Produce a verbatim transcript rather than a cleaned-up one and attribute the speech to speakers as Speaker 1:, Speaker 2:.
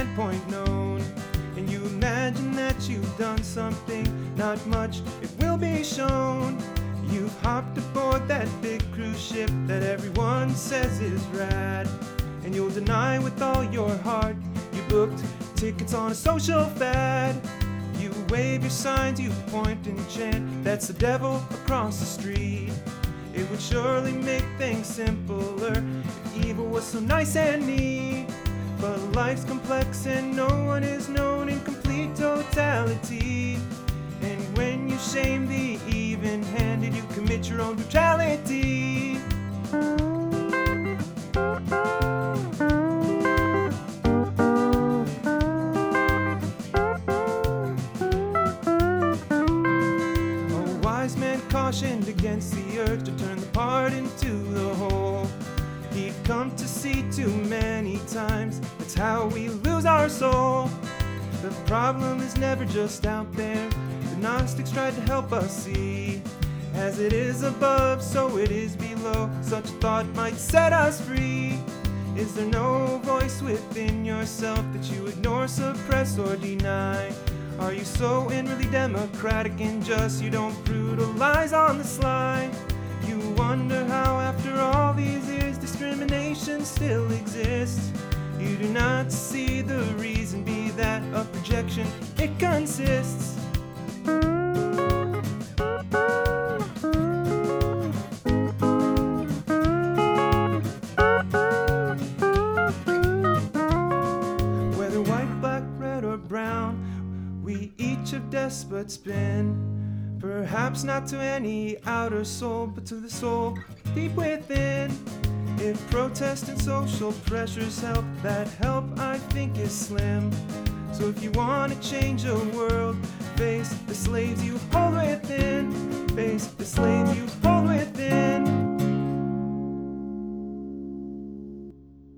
Speaker 1: viewpoint known, and you imagine that you've done something, not much, it will be shown. You've hopped aboard that big cruise ship that everyone says is rad, and you'll deny with all your heart you booked tickets on a social fad. You wave your signs, you point and chant, that's the devil across the street. It would surely make things simpler if evil was so nice and neat. But life's complex and no one is known in complete totality. And when you shame the even-handed, you commit your own brutality. A wise man cautioned against the urge to turn the part into the whole. He'd come to see too many times, that's how we lose our soul. The problem is never just out there, the Gnostics tried to help us see. As it is above, so it is below, such a thought might set us free. Is there no voice within yourself that you ignore, suppress, or deny? Are you so inwardly democratic and just you don't brutalize on the sly? You wonder how after all these years discrimination still exists. You do not see the reason, be that a projection it consists. Whether white, black, red, or brown, we each have despots been. Perhaps not to any outer soul, but to the soul deep within. If protest and social pressures help, that help I think is slim. So if you want to change the world, face the slaves you hold